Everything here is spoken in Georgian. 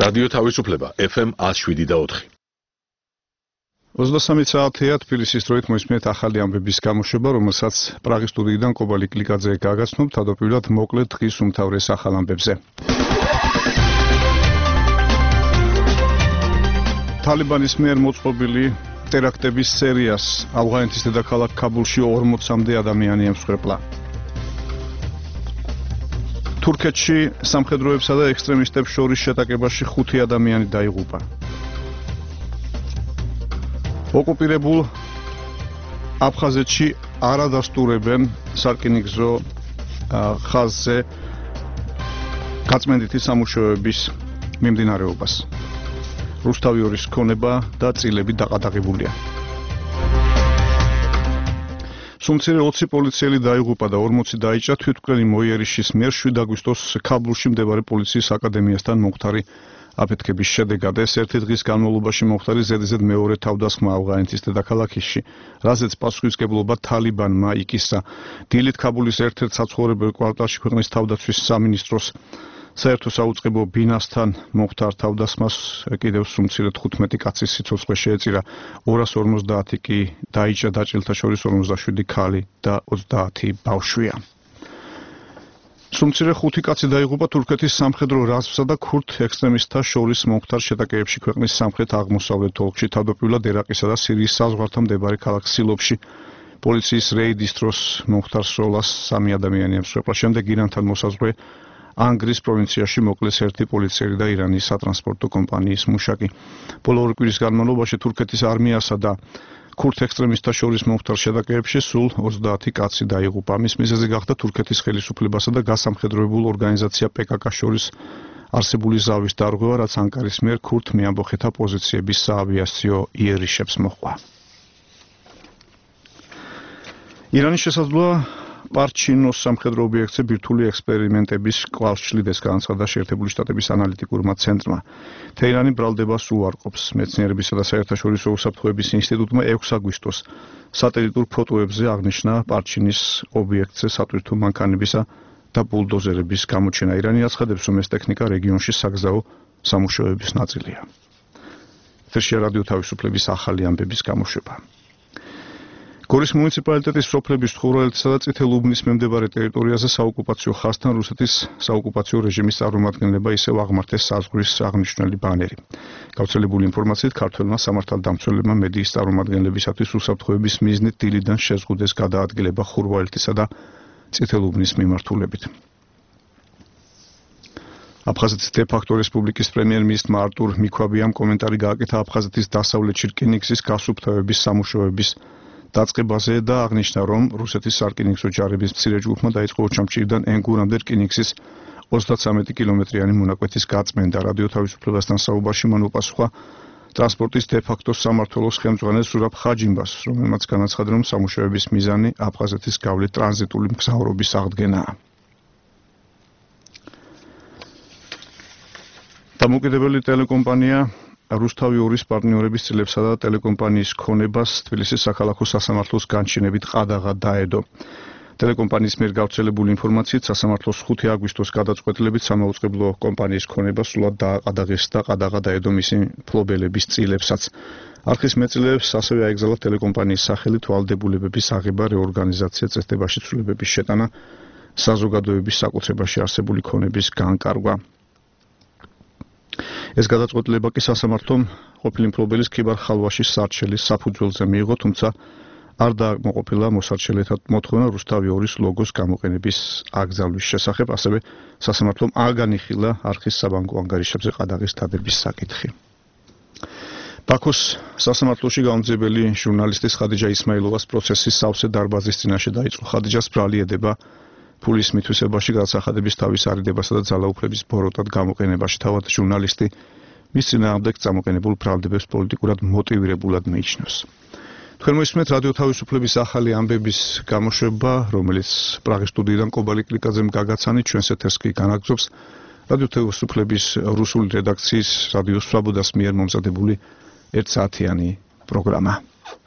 რადიო თავისუფლება FM 107.4. 23 საათია თბილისის დროით მოისმენთ ახალი ამბების გამოშვება, რომელსაც პრაღის სტუდიიდან კობალი კლიკაძე გაგაცნობთ, თავდაპირველად მოკლედ დღის უმთავრეს ახალ ამბებზე. თალიბანის მიერ მოწყობილი ტერაქტების სერიას ავღანეთის დედაქალაქ ქაბულში 40-მდე ადამიანი ემსხვერპლა. თურქეთში სამხედროებსა და ექსტრემისტებს შორის შეტაკებაში 5 ადამიანი დაიღუპა. ოკუპირებულ აფხაზეთში არ ადასტურებენ სარკინიგზო ხაზზე გაწმენდითი სამუშაოების მიმდინარეობას. რუსთავი ორის ქონება და წილები დაყადაღებულია. სუმცირე 20 პოლიციელი დაიღუპა და 40 დაიჭრა თვითმკვლელი მოიერიშის მიერ 7 აგვისტოს ქაბულში მდებარე პოლიციის აკადემიასთან მომხდარი აფეთქების შედეგად. ეს ერთი დღის განმავლობაში მომხდარი ზედიზედ მეორე თავდასხმა ავღანეთის დედაქალაქში, რაზეც პასუხისმგებლობა თალიბანმა იკისრა. დილით ქაბულის ერთ-ერთ საცხოვრებელ კვარტალში ქვეყნის თავდაცვის სამინისტროს საერთო საუწყებო ბინასთან მომხდარ თავდასხმას კიდევ სუმცირე 15 კაცის სიცოცხლე შეეწირა. 250 კი დაიჭრა, დაჭრილთა შორის 57 ქალი და 30 ბავშვია. სუმცირე 5 კაცი დაიღუპა თურქეთის სამხედრო რაზმსა და ქურთ ექსტრემისტთა შორის მომხდარ შეტაკებებში ქვეყნის სამხრეთ-აღმოსავლეთ ოლქში, თავდაპირველად ერაყისა და სირიის საზღვართან მდებარე ქალაქ სილოფში. პოლიციის რეიდის დროს მომხდარ სროლას 3 ადამიანი ემსხვერპლა. შემდეგ ირანთან მოსაზღვრე ანგრის პროვინციაში მოკლეს ერთი პოლიციელი და ირანის სატრანსპორტო კომპანიის მუშაკი. ბოლო 2 კვირის განმავლობაში თურქეთის არმიასა და ქურთ ექსტრემისტთა შორის მომხდარ შეტაკებებში სულ 30 კაცი დაიღუპა. ამის მიზეზი გახდა თურქეთის ხელისუფლებასა და გასამხედროებულ ორგანიზაცია PKK შორის არსებული ზავის დარღვევა, რაც ანკარის მიერ ქურთ მეამბოხეთა პოზიციების საავიაციო იერიშებს მოჰყვა. ირანის შესაძლოა პარჩინოს სამხედრო ობიექტზე ბირთვული ექსპერიმენტების კვალს შლიდეს, განაცხადა შეერთებული შტატების ანალიტიკურმა ცენტრმა. თეირანი ბრალდებას უარყოფს. მეცნიერებისა და საერთაშორისო უსაფრთხოების ინსტიტუტმა 6 აგვისტოს სატელიტურ ფოტოებზე აღნიშნა პარჩინის ობიექტზე სატვირთო მანქანებისა და ბულდოზერების გამოჩენა. ირანი აცხადებს, რომ ეს ტექნიკა რეგიონში საგზაო სამუშაოების ნაწილია. ეთერშია რადიო თავისუფლების ახალი ამბების გამოშვება. გორის მუნიციპალიტეტის სოფლების თხურალეთსა და წითელ უბნის მიმდებარე ტერიტორიაზე საოკუპაციო ხაზთან რუსეთის საოკუპაციო რეჟიმის წარმომადგენლება ისევ აღმართეს საზღვრის აღნიშნული ბანერი. გავრცელებული ინფორმაციით ქართველმა სამართალდამცველებმა მედიის წარმომადგენლებისათვის უსაფრთხოების მიზნით დილიდან შეზღუდეს გადაადგილება ხურვალეთისა და წითელ უბნის მიმართულებით. აფხაზეთის დე-ფაქტო რესპუბლიკის პრემიერ-მინისტრმა არტურ მიქვაბიამ კომენტარი გააკეთა აფხაზეთის დასავლეთში რკინიგზის გასუფთავების სამუშაოების დაწყებაზე და აღნიშნა, რომ რუსეთის სარკინიგზო ჯარების მცირე ჯგუფმა დაიწყო ოჩამჭირიდან ენგურამდე რკინიგზის 33 კილომეტრიანი მონაკვეთის გაწმენდა. რადიო თავისუფლებასთან საუბარში მან უპასუხა ტრანსპორტის დე-ფაქტო სამმართველოს ხელმძღვანელ სურაბ ხაჯიმბას, რომელმაც განაცხადა, რომ სამუშაოების მიზანი აფხაზეთის გავლით ტრანზიტული მგზავრობის აღდგენაა. დამოუკიდებელი ტელეკომპანია რუსთავი ორის პარტნიორების წილებსა და ტელეკომპანიის ქონებას თბილისის საქალაქო სასამართლოს განჩინებით ყადაღა დაედო. ტელეკომპანიის მიერ გავრცელებული ინფორმაციით სასამართლოს 5 აგვისტოს გადაწყვეტილებით სამაუწყებლო კომპანიის ქონება სრულად დააყადაღეს და ყადაღა დაედო მისი მფლობელების წილებსაც. არხის მეწილეებს ასევე აეგზალა ტელეკომპანიის სახელით ვალდებულებების აღება, რეორგანიზაცია, წესდებაში ცვლილებების შეტანა, საზოგადოების საკუთრებაში არსებული ქონების განკარგვა. ეს გადაწყვეტილება კი სასამართლომ ყოფილი მფლობელის ქიბარ ხალვაშის სარჩელის საფუძველზე მიიღო, თუმცა არ დააკმაყოფილა მოსარჩელეთა მოთხოვნა რუსთავი ორის ლოგოს გამოყენების აკრძალვის შესახებ, ასევე სასამართლომ აღანიხილა არხის საბანკო ანგარიშებზე ყადაღის დადების საკითხი. ბაქოს სასამართლოში გამომძიებელი ჟურნალისტის ხადიჯა ისმაილოვას პროცესი სავსე დარბაზის წინაშე დაიწყო. ხადიჯას ბრალი ედება ფულის მითვისებაში, გადასახადების თავის არიდებასა და ძალაუფლების ბოროტად გამოყენებაში. თავად ჟურნალისტი მის წინააღმდეგ წამოყენებულ ბრალდებებს პოლიტიკურად მოტივირებულად მიიჩნევს. თქვენ მოისმენთ რადიო თავისუფლების ახალი ამბების გამოშვება, რომელიც პრაღის სტუდიიდან კობალი კლიკაძემ გაგაცანით, ჩვენს ეთერს კი განაგრძობს რადიო თავისუფლების რუსული რედაქციის რადიო სვაბოდას მიერ მომზადებული 1 საათიანი პროგრამა.